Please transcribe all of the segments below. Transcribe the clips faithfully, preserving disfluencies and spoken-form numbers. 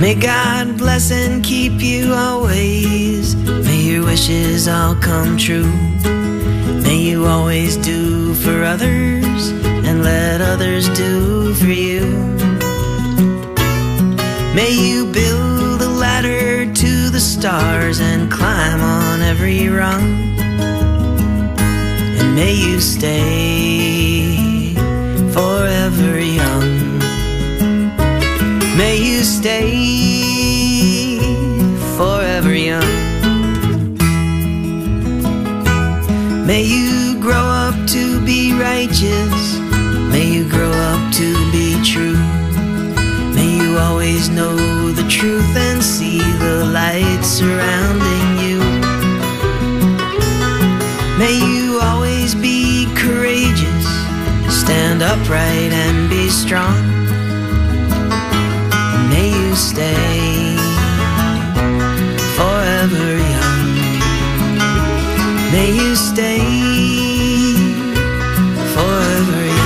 May God bless and keep you always. May your wishes all come true. May you always do for others and let others do for you. May you build a ladder to the stars and climb on every rung. And may you stay forever young. May you stay forever young. May you grow up to be righteous. May you grow up to be true. May you always know the truth and see the light surrounding you. May you always be courageous, stand upright and be strong. May you stay forever young. May you stay forever young.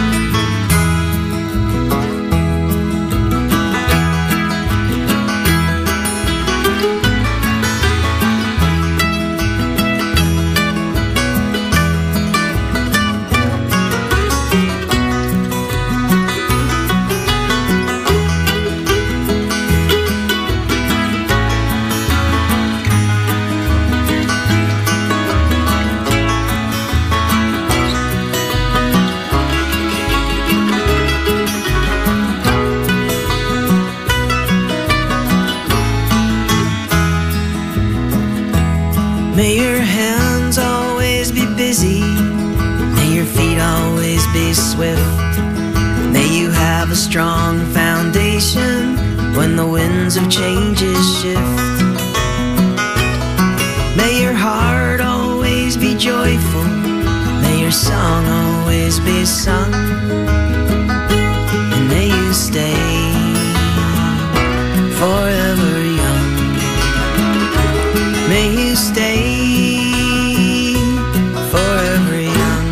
May your hands always be busy. May your feet always be swift. May you have a strong foundation when the winds of changes shift. May your heart always be joyful. May your song always be sung. And may you stay forever young. May you stay forever young.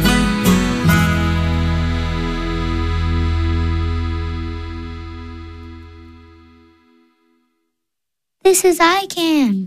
This is I CAN.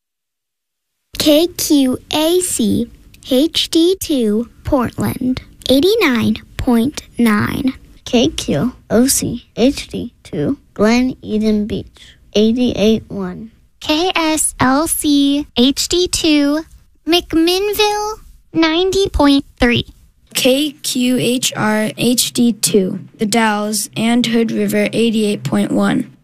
K Q A C H D two Portland eighty-nine point nine. K Q O C H D two Glen Eden Beach eighty-eight point one. K S L C H D two McMinnville ninety point three. K Q H R H D two The Dalles and Hood River eighty-eight point one.